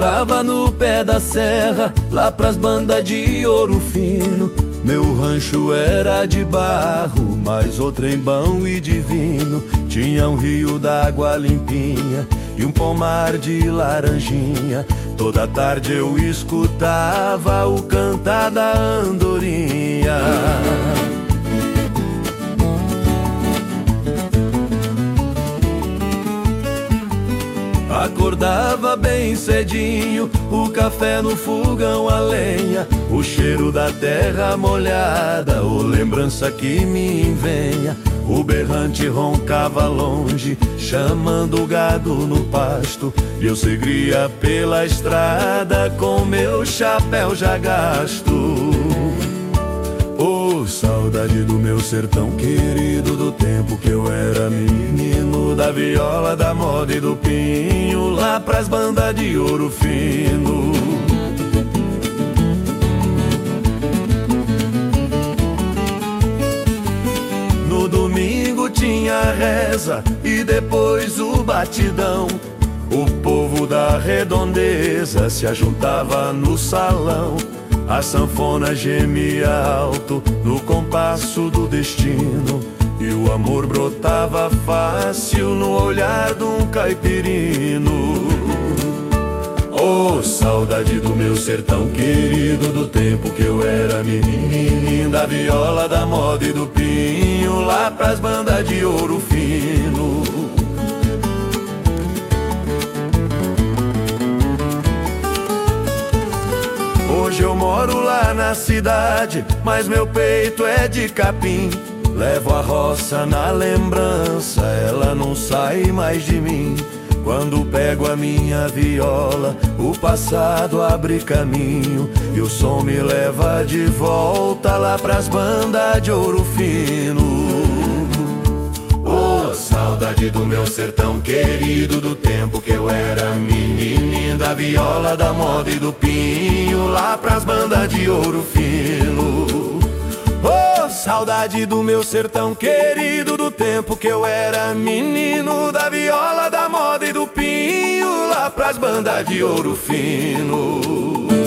morava no pé da serra, lá pras bandas de Ouro Fino. Meu rancho era de barro, mas o trem bom e divino. Tinha um rio d'água limpinha e um pomar de laranjinha. Toda tarde eu escutava o cantar da andorinha. Acordava bem cedinho, o café no fogão a lenha, o cheiro da terra molhada, ô lembrança que me envenha. O berrante roncava longe, chamando o gado no pasto, e eu seguia pela estrada com meu chapéu já gasto. Oh, saudade do meu sertão querido, do tempo que eu era menino, da viola, da moda e do pinho, lá pras bandas de Ouro Fino. No domingo tinha reza e depois o batidão. O povo da redondeza se ajuntava no salão. A sanfona gemia alto no compasso do destino, e o amor brotava fácil no olhar de um caipirino. Oh, saudade do meu sertão querido, do tempo que eu era menino, da viola, da moda e do pinho, lá pras bandas de Ouro Fino. Hoje eu moro lá na cidade, mas meu peito é de capim. Levo a roça na lembrança, ela não sai mais de mim. Quando pego a minha viola, o passado abre caminho, e o som me leva de volta lá pras bandas de Ouro Fino. Oh, saudade do meu sertão querido, do tempo que eu era menininho, da viola, da moda e do pinho, lá pras bandas de Ouro Fino. Oh, saudade do meu sertão querido, do tempo que eu era menino, da viola, da moda e do pinho, lá pras bandas de Ouro Fino.